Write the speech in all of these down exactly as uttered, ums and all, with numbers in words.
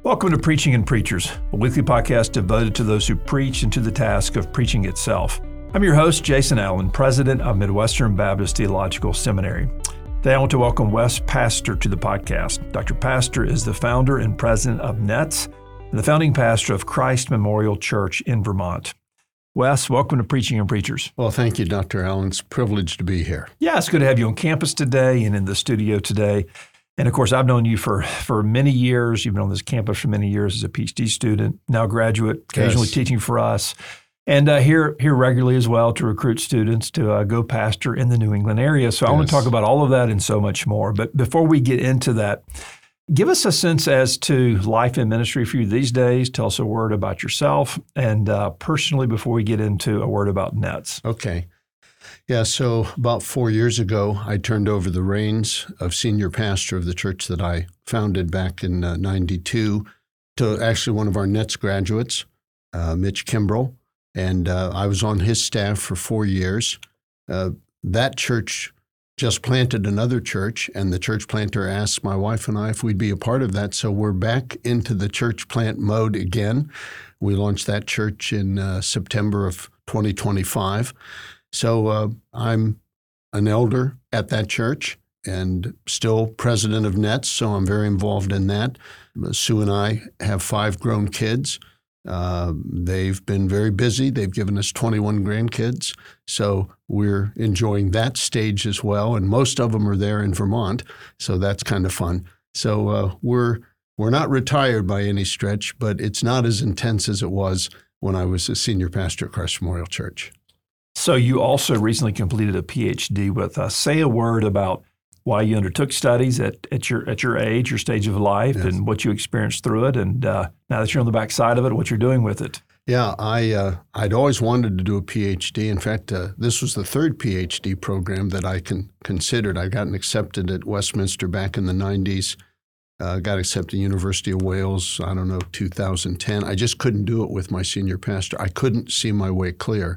Welcome to Preaching and Preachers, a weekly podcast devoted to those who preach and to the task of preaching itself. I'm your host, Jason Allen, president of Midwestern Baptist Theological Seminary. Today I want to welcome Wes Pastor to the podcast. Doctor Pastor is the founder and president of NETS and the founding pastor of Christ Memorial Church in Vermont. Wes, welcome to Preaching and Preachers. Well, thank you, Doctor Allen. It's a privilege to be here. Yeah, it's good to have you on campus today and in the studio today. And of course, I've known you for, for many years. You've been on this campus for many years as a PhD student, now graduate, occasionally Yes. teaching for us, and uh, here here regularly as well to recruit students to uh, go pastor in the New England area. So I want to Yes. talk about all of that and so much more. But before we get into that, give us a sense as to life and ministry for you these days. Tell us a word about yourself and uh, personally before we get into a word about NETS. Okay. Yeah, so about four years ago, I turned over the reins of senior pastor of the church that I founded back in uh, ninety-two to actually one of our NETS graduates, uh, Mitch Kimbrell, and uh, I was on his staff for four years. Uh, that church just planted another church, and the church planter asked my wife and I if we'd be a part of that, so we're back into the church plant mode again. We launched that church in uh, September of twenty twenty-five. So uh, I'm an elder at that church and still president of NETS, so I'm very involved in that. Sue and I have five grown kids. Uh, they've been very busy. They've given us twenty-one grandkids, so we're enjoying that stage as well, and most of them are there in Vermont, so that's kind of fun. So uh, we're we're not retired by any stretch, but it's not as intense as it was when I was a senior pastor at Christ Memorial Church. So you also recently completed a PhD with us. Say a word about why you undertook studies at, at your at your age, your stage of life, Yes. and what you experienced through it. And uh, now that you're on the back side of it, what you're doing with it. Yeah, I, uh, I'd always wanted to do a PhD. In fact, uh, this was the third PhD program that I con- considered. I got accepted at Westminster back in the nineties. Uh, got accepted at University of Wales, I don't know, two thousand ten. I just couldn't do it with my senior pastor. I couldn't see my way clear.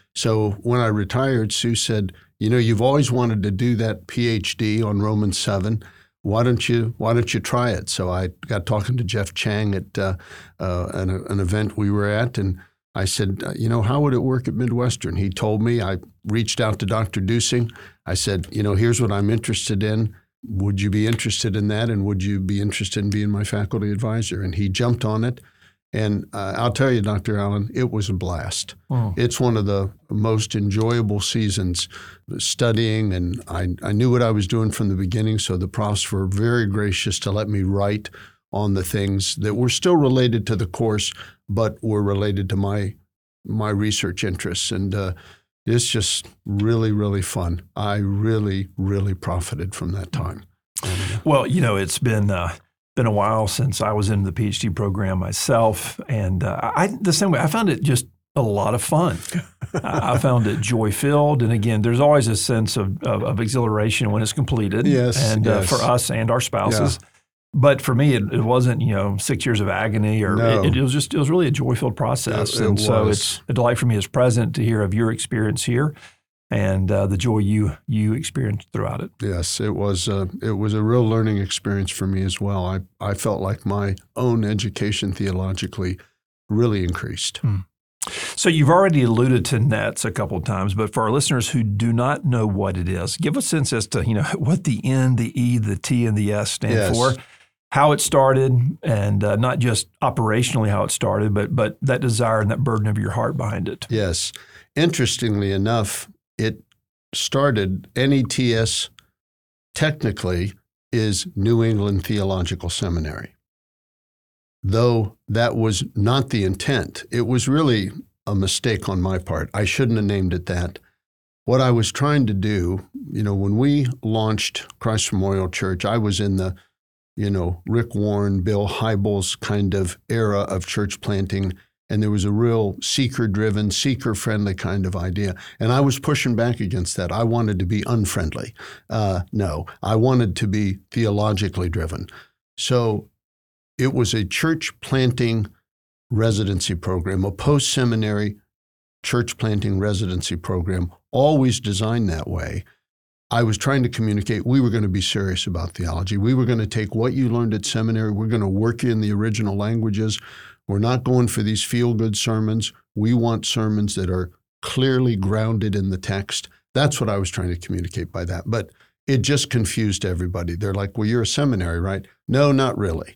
So when I retired, Sue said, you know, you've always wanted to do that PhD on Romans seven. Why don't you Why don't you try it? So I got talking to Jeff Chang at uh, uh, an, an event we were at, and I said, you know, how would it work at Midwestern? He told me. I reached out to Doctor Dusing. I said, you know, here's what I'm interested in. Would you be interested in that? And would you be interested in being my faculty advisor? And he jumped on it. And uh, I'll tell you, Doctor Allen, it was a blast. Wow. It's one of the most enjoyable seasons studying, and I, I knew what I was doing from the beginning, so the profs were very gracious to let me write on the things that were still related to the course, but were related to my my research interests. And uh, it's just really, really fun. I really, really profited from that time. And, uh, Well, you know, it's been uh, been a while since I was in the PhD program myself, and uh, I the same way. I found it just a lot of fun. I I found it joy filled, and again, there's always a sense of, of, of exhilaration when it's completed. Yes, and uh, yes. for us and our spouses. But for me, it, it wasn't, you know, six years of agony, or No. it, it was just it was really a joy filled process. It- it and so was. it's a delight for me as president to hear of your experience here and uh, the joy you you experienced throughout it. Yes, it was a, it was a real learning experience for me as well. I, I felt like my own education theologically really increased. So you've already alluded to NETS a couple of times, but for our listeners who do not know what it is, give a sense as to, you know, what the N, the E, the T, and the S stand Yes. for, how it started, and uh, not just operationally how it started, but but that desire and that burden of your heart behind it. Yes. Interestingly enough, it started, N E T S technically is New England Theological Seminary. Though that was not the intent. It was really a mistake on my part. I shouldn't have named it that. What I was trying to do, you know, when we launched Christ Memorial Church, I was in the, you know, Rick Warren, Bill Hybels kind of era of church planting, and there was a real seeker-driven, seeker-friendly kind of idea. And I was pushing back against that. I wanted to be unfriendly. Uh, no, I wanted to be theologically driven. So it was a church planting residency program, a post-seminary church planting residency program, always designed that way. I was trying to communicate we were going to be serious about theology. We were going to take what you learned at seminary. We're going to work in the original languages. We're not going for these feel-good sermons. We want sermons that are clearly grounded in the text. That's what I was trying to communicate by that. But it just confused everybody. They're like, well, you're a seminary, right? No, not really.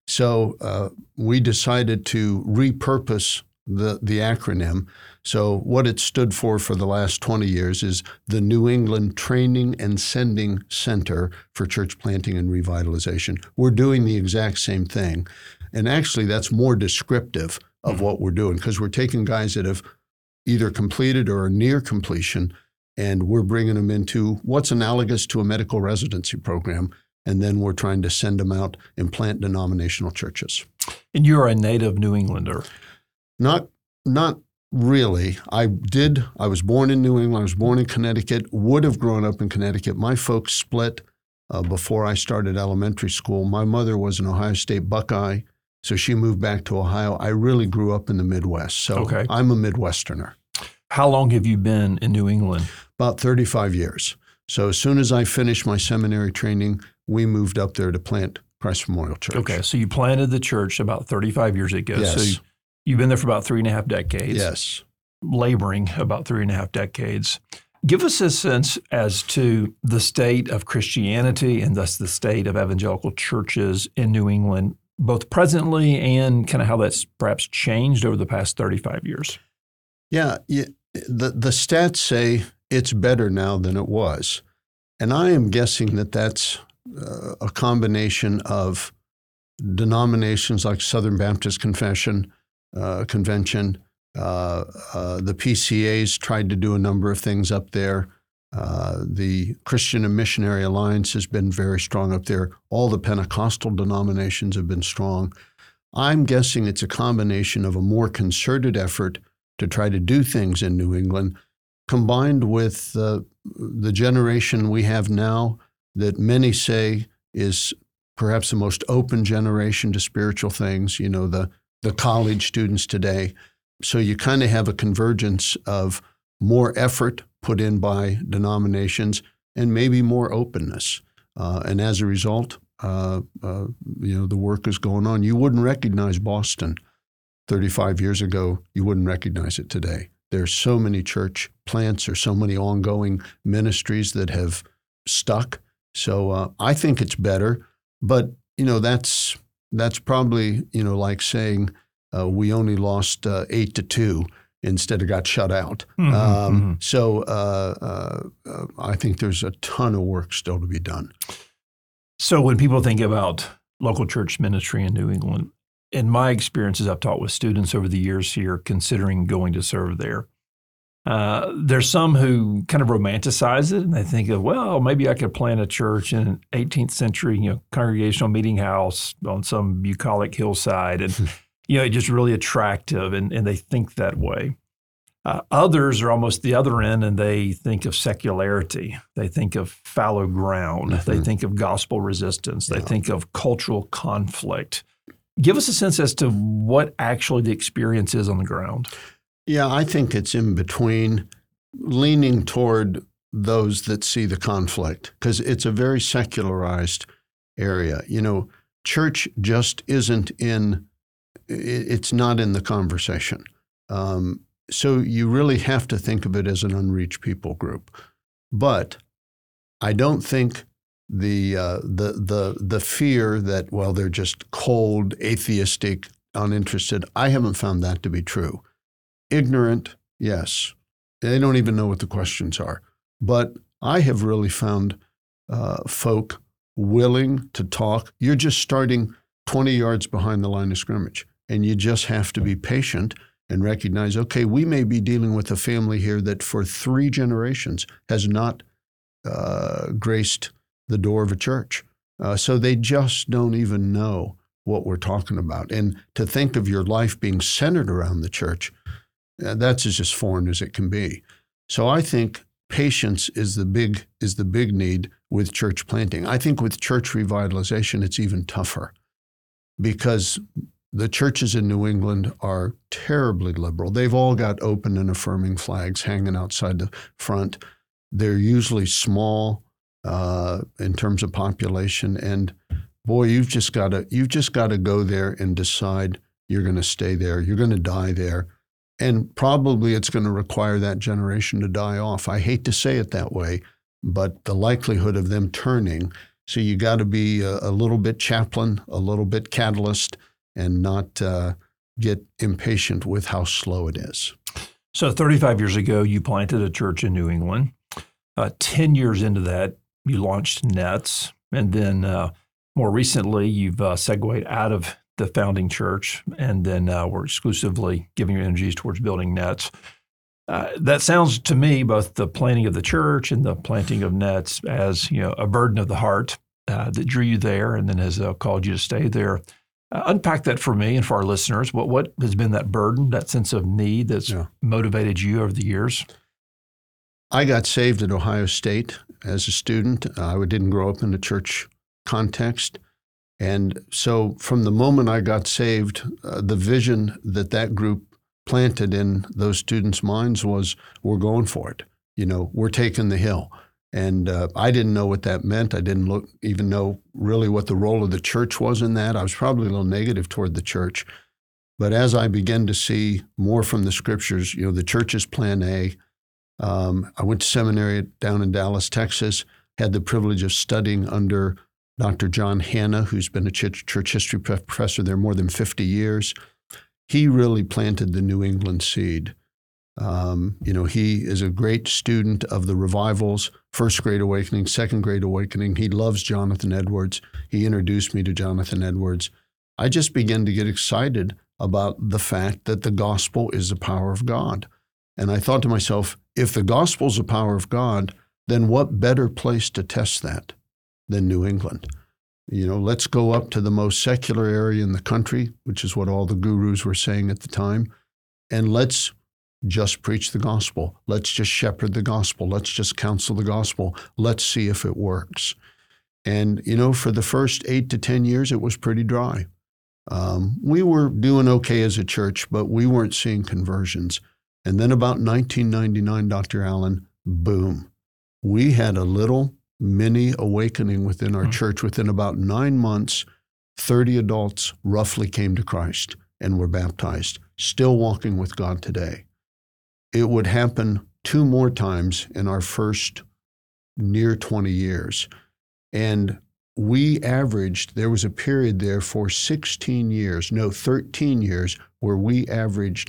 So uh, we decided to repurpose the, the acronym. So what it stood for for the last twenty years is the New England Training and Sending Center for Church Planting and Revitalization. We're doing the exact same thing. And actually, that's more descriptive of what we're doing because we're taking guys that have either completed or are near completion, and we're bringing them into what's analogous to a medical residency program, and then we're trying to send them out and plant denominational churches. And you're a native New Englander. Not, not really. I did. I was born in New England. I was born in Connecticut, would have grown up in Connecticut. My folks split uh, before I started elementary school. My mother was an Ohio State Buckeye, so she moved back to Ohio. I really grew up in the Midwest, so okay. I'm a Midwesterner. How long have you been in New England? About thirty-five years. So as soon as I finished my seminary training, we moved up there to plant Christ Memorial Church. Okay, so you planted the church about thirty-five years ago. Yes. So you've been there for about three and a half decades. Yes. Laboring about three and a half decades. Give us a sense as to the state of Christianity and thus the state of evangelical churches in New England, both presently and kind of how that's perhaps changed over the past thirty-five years. Yeah, yeah the, the stats say it's better now than it was. And I am guessing that that's uh, a combination of denominations like Southern Baptist Confession, uh, Convention. Uh, uh, the P C As tried to do a number of things up there. Uh, the Christian and Missionary Alliance has been very strong up there. All the Pentecostal denominations have been strong. I'm guessing it's a combination of a more concerted effort to try to do things in New England, combined with uh, the generation we have now that many say is perhaps the most open generation to spiritual things, you know, the, the college students today. So you kind of have a convergence of more effort put in by denominations and maybe more openness. Uh, and as a result, uh, uh, you know, the work is going on. You wouldn't recognize Boston thirty-five years ago. You wouldn't recognize it today. There's so many church plants or so many ongoing ministries that have stuck. So uh, I think it's better. But, you know, that's that's probably, you know, like saying uh, we only lost uh, eight to two instead of got shut out. Mm-hmm, um, mm-hmm. So uh, uh, uh, I think there's a ton of work still to be done. So when people think about local church ministry in New England, in my experiences, I've taught with students over the years here considering going to serve there. Uh, there's some who kind of romanticize it and they think of, well, maybe I could plant a church in an eighteenth century, you know, congregational meeting house on some bucolic hillside. And, you know, it's just really attractive and, and they think that way. Uh, others are almost the other end and they think of secularity. They think of fallow ground. Mm-hmm. They think of gospel resistance. They yeah. think of cultural conflict. Give us a sense as to what actually the experience is on the ground. Yeah, I think it's in between, leaning toward those that see the conflict, because it's a very secularized area. You know, church just isn't in, it's not in the conversation. Um, so you really have to think of it as an unreached people group. But I don't think the uh, the the the fear that, well, they're just cold, atheistic, uninterested, I haven't found that to be true. Ignorant, yes. They don't even know what the questions are. But I have really found uh, folk willing to talk. You're just starting twenty yards behind the line of scrimmage, and you just have to be patient and recognize, okay, we may be dealing with a family here that for three generations has not uh, graced the door of a church. Uh, so they just don't even know what we're talking about. And to think of your life being centered around the church, uh, that's as just foreign as it can be. So I think patience is the big is the big need with church planting. I think with church revitalization, it's even tougher because the churches in New England are terribly liberal. They've all got open and affirming flags hanging outside the front. They're usually small. uh, in terms of population. And boy, you've just got to you've just got to go there and decide you're going to stay there. You're going to die there. And probably it's going to require that generation to die off. I hate to say it that way, but the likelihood of them turning. So you got to be a, a little bit chaplain, a little bit catalyst, and not uh, get impatient with how slow it is. So thirty-five years ago, you planted a church in New England. Uh, ten years into that, you launched Nets. And then uh, more recently, you've uh, segued out of the founding church, and then uh, we're exclusively giving your energies towards building Nets. Uh, that sounds to me, both the planting of the church and the planting of Nets, as you know, a burden of the heart uh, that drew you there and then has uh, called you to stay there. Uh, unpack that for me and for our listeners. What what has been that burden, that sense of need that's yeah. motivated you over the years? I got saved at Ohio State as a student. Uh, I didn't grow up in a church context. And so from the moment I got saved, uh, the vision that that group planted in those students' minds was, we're going for it. You know, we're taking the hill. And uh, I didn't know what that meant. I didn't look, even know really what the role of the church was in that. I was probably a little negative toward the church. But as I began to see more from the scriptures, you know, the church's plan A, um, I went to seminary down in Dallas, Texas, had the privilege of studying under Doctor John Hanna, who's been a church, church history professor there more than fifty years. He really planted the New England seed. Um, you know, he is a great student of the revivals, First Great Awakening, Second Great Awakening. He loves Jonathan Edwards. He introduced me to Jonathan Edwards. I just began to get excited about the fact that the gospel is the power of God. And I thought to myself, if the gospel is the power of God, then what better place to test that than New England? You know, let's go up to the most secular area in the country, which is what all the gurus were saying at the time, and let's just preach the gospel. Let's just shepherd the gospel. Let's just counsel the gospel. Let's see if it works. And, you know, for the first eight to ten years, it was pretty dry. Um, we were doing okay as a church, but we weren't seeing conversions. And then about nineteen ninety-nine, Doctor Allen, boom, we had a little mini awakening within our mm-hmm. church. Within about nine months, thirty adults roughly came to Christ and were baptized, still walking with God today. It would happen two more times in our first near twenty years. And we averaged, there was a period there for sixteen years, no, thirteen years, where we averaged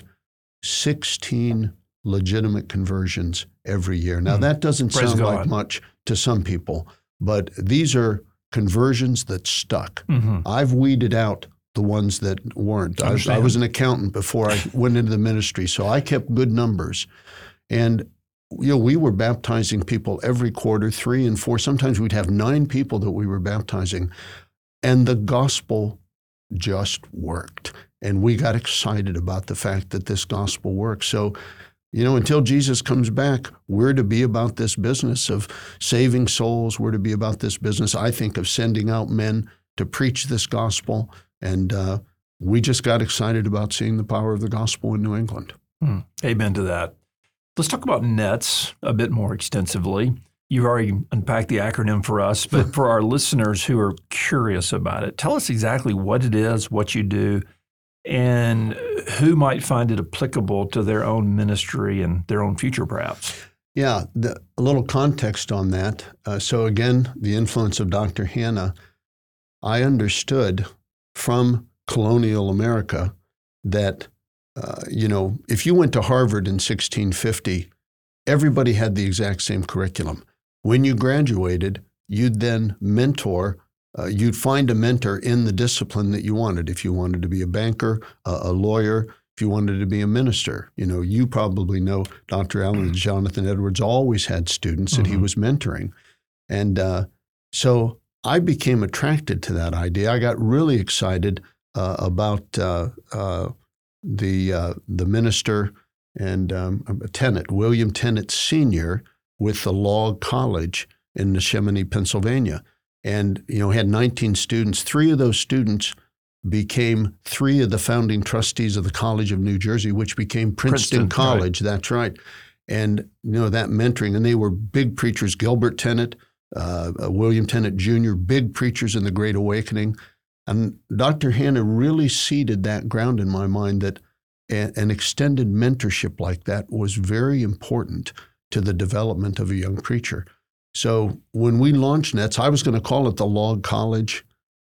sixteen legitimate conversions every year. Now, mm. that doesn't Praise sound God. like much to some people, but these are conversions that stuck. Mm-hmm. I've weeded out the ones that weren't. I, I was an accountant before I went into the ministry, so I kept good numbers. And you know, we were baptizing people every quarter, three and four. Sometimes we'd have nine people that we were baptizing, and the gospel just worked. And we got excited about the fact that this gospel works. So, you know, until Jesus comes back, we're to be about this business of saving souls. We're to be about this business, I think, of sending out men to preach this gospel. And uh, we just got excited about seeing the power of the gospel in New England. Hmm. Amen to that. Let's talk about Nets a bit more extensively. You've already unpacked the acronym for us, but for our listeners who are curious about it, tell us exactly what it is, what you do, and who might find it applicable to their own ministry and their own future, perhaps. Yeah, the, a little context on that. Uh, so again, the influence of Doctor Hanna. I understood from colonial America that, uh, you know, if you went to Harvard in sixteen fifty, everybody had the exact same curriculum. When you graduated, you'd then mentor, uh, you'd find a mentor in the discipline that you wanted. If you wanted to be a banker, uh, a lawyer, if you wanted to be a minister, you know, you probably know Doctor Allen and Jonathan Edwards always had students mm-hmm. that he was mentoring. And uh, so I became attracted to that idea. I got really excited uh, about uh, uh, the uh, the minister and um, Tennant, William Tennant Senior, with the Log College in Neshaminy, Pennsylvania. And, you know, had nineteen students. Three of those students became three of the founding trustees of the College of New Jersey, which became Princeton, Princeton College. Right. That's right. And, you know, that mentoring, and they were big preachers. Gilbert Tennant, uh, William Tennant Junior, big preachers in the Great Awakening. And Doctor Hanna really seeded that ground in my mind that a, an extended mentorship like that was very important to the development of a young preacher. So when we launched Nets, I was going to call it the Log College,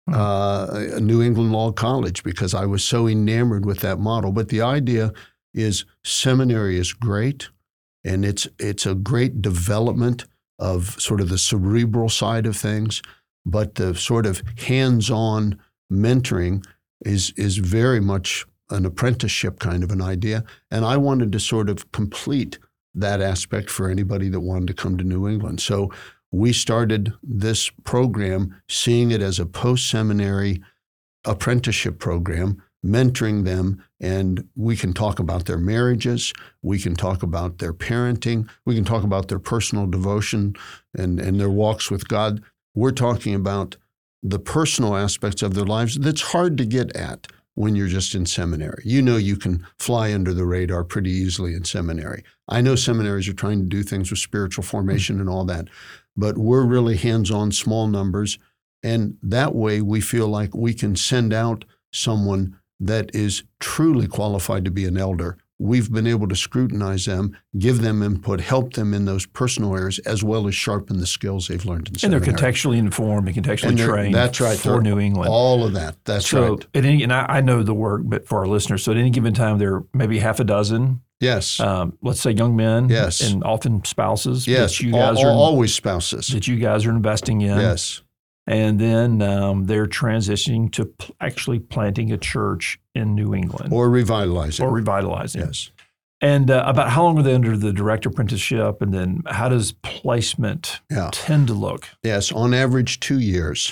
uh, New England Log College, because I was so enamored with that model. But the idea is seminary is great, and it's it's a great development of sort of the cerebral side of things, but the sort of hands-on mentoring is is very much an apprenticeship kind of an idea. And I wanted to sort of complete that aspect for anybody that wanted to come to New England. So we started this program seeing it as a post-seminary apprenticeship program, mentoring them, and we can talk about their marriages, we can talk about their parenting, we can talk about their personal devotion and, and their walks with God. We're talking about the personal aspects of their lives that's hard to get at when you're just in seminary. You know you can fly under the radar pretty easily in seminary. I know seminaries are trying to do things with spiritual formation and all that, but we're really hands-on, small numbers, and that way we feel like we can send out someone that is truly qualified to be an elder. We've been able to scrutinize them, give them input, help them in those personal areas, as well as sharpen the skills they've learned in seminary. And they're contextually informed and contextually and trained that's right, for New England. All of that. That's so right. At any, and I, I know the work, but for our listeners, so at any given time, there are maybe half a dozen, yes, um, let's say young men, yes, and often spouses. Yes, that you guys all, are always spouses. that you guys are investing in. Yes. And then um, they're transitioning to pl- actually planting a church in New England. Or revitalizing. Or revitalizing. Yes. And uh, about how long are they under the direct apprenticeship? And then how does placement yeah. tend to look? Yes, on average, two years.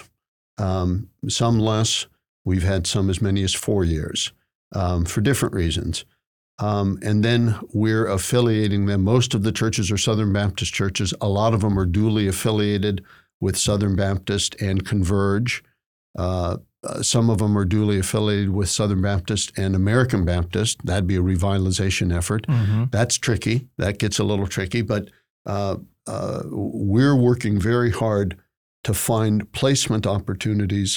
Um, some less. We've had some as many as four years um, for different reasons. Um, and then we're affiliating them. Most of the churches are Southern Baptist churches. A lot of them are duly affiliated with Southern Baptist and Converge. Uh, uh, some of them are duly affiliated with Southern Baptist and American Baptist. That'd be a revitalization effort. Mm-hmm. That's tricky. That gets a little tricky, but uh, uh, we're working very hard to find placement opportunities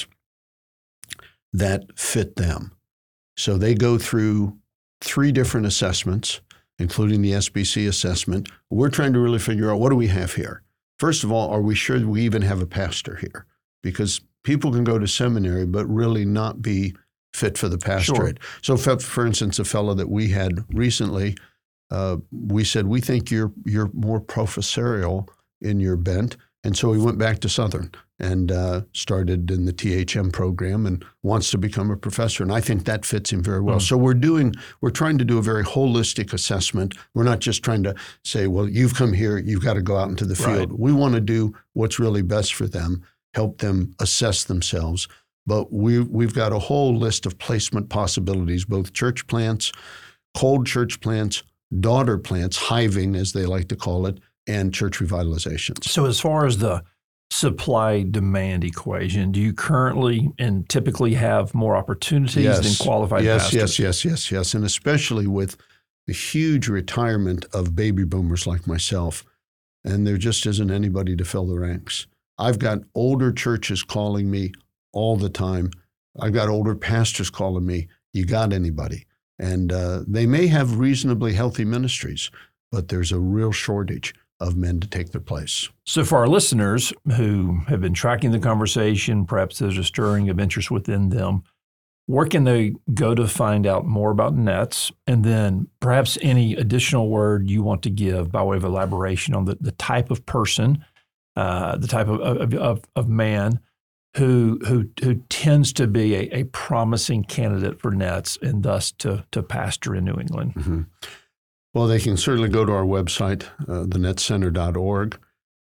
that fit them. So they go through three different assessments, including the S B C assessment. We're trying to really figure out, what do we have here? First of all, are we sure that we even have a pastor here? Because people can go to seminary but really not be fit for the pastorate. Sure. So, for, for instance, a fellow that we had recently, uh, we said, we think you're you're more professorial in your bent. And so he went back to Southern and uh, started in the T H M program and wants to become a professor. And I think that fits him very well. Mm. So we're doing, we're trying to do a very holistic assessment. We're not just trying to say, well, you've come here, you've got to go out into the field. Right. We want to do what's really best for them, help them assess themselves. But we, we've got a whole list of placement possibilities, both church plants, cold church plants, daughter plants, hiving as they like to call it, and church revitalizations. So as far as the supply-demand equation, do you currently and typically have more opportunities yes. than qualified yes, pastors? Yes, yes, yes, yes, and especially with the huge retirement of baby boomers like myself, and there just isn't anybody to fill the ranks. I've got older churches calling me all the time. I've got older pastors calling me, you got anybody? And uh, they may have reasonably healthy ministries, but there's a real shortage of men to take their place. So for our listeners who have been tracking the conversation, perhaps there's a stirring of interest within them, where can they go to find out more about Nets? And then perhaps any additional word you want to give by way of elaboration on the, the type of person, uh, the type of, of, of, of man who who who tends to be a, a promising candidate for Nets and thus to, to pastor in New England? Mm-hmm. Well, they can certainly go to our website, uh, the net center dot org.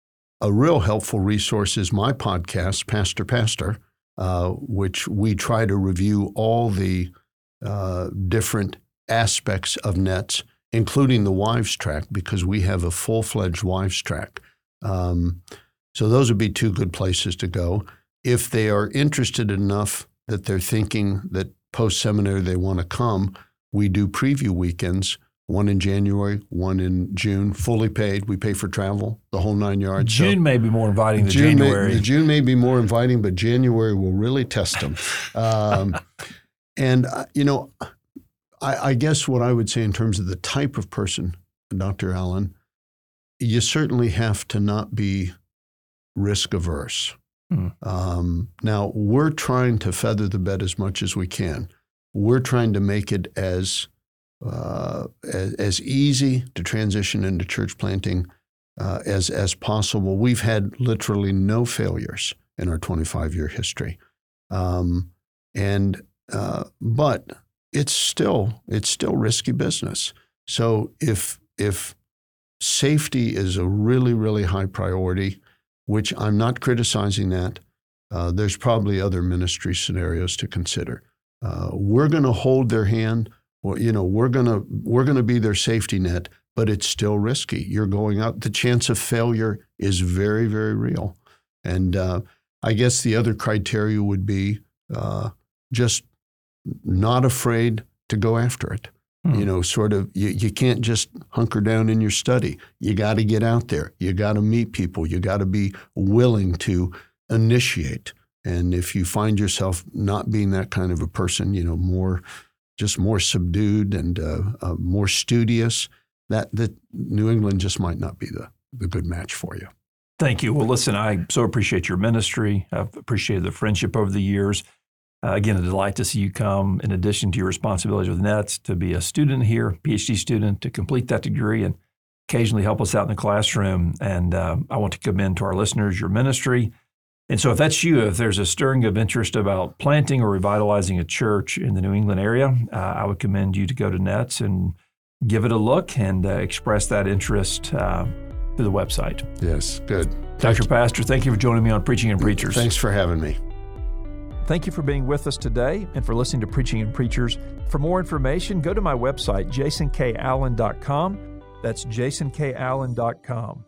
A real helpful resource is my podcast, Pastor Pastor, uh, which we try to review all the uh, different aspects of Nets, including the wives track, because we have a full-fledged wives track. Um, so those would be two good places to go. If they are interested enough that they're thinking that post-seminary they want to come, we do preview weekends one in January, one in June, fully paid. We pay for travel, the whole nine yards. June so, may be more inviting than June January. May, the June may be more inviting, but January will really test them. Um, and, uh, you know, I, I guess what I would say in terms of the type of person, Doctor Allen, you certainly have to not be risk averse. Hmm. Um, now, we're trying to feather the bed as much as we can. We're trying to make it as uh, as, as easy to transition into church planting uh, as as possible. We've had literally no failures in our twenty-five year history, um, and uh, but it's still it's still risky business. So if if safety is a really really high priority, which I'm not criticizing that, uh, there's probably other ministry scenarios to consider. Uh, we're going to hold their hand. Well, you know, we're going to we're going to be their safety net, but it's still risky. You're going out. The chance of failure is very, very real. And uh, I guess the other criteria would be uh, just not afraid to go after it. Hmm. You know, sort of, you, you can't just hunker down in your study. You got to get out there. You got to meet people. You got to be willing to initiate. And if you find yourself not being that kind of a person, you know, more, just more subdued and uh, uh, more studious, that, that New England just might not be the, the good match for you. Thank you. Well, listen, I so appreciate your ministry. I've appreciated the friendship over the years. Uh, again, a delight to see you come, in addition to your responsibilities with Nets, to be a student here, PhD student, to complete that degree and occasionally help us out in the classroom. And uh, I want to commend to our listeners your ministry. And so if that's you, if there's a stirring of interest about planting or revitalizing a church in the New England area, uh, I would commend you to go to Nets and give it a look and uh, express that interest uh, through the website. Yes, good. Doctor Pastor, thank you for joining me on Preaching and Preachers. Thanks for having me. Thank you for being with us today and for listening to Preaching and Preachers. For more information, go to my website, jason k allen dot com. That's jason k allen dot com.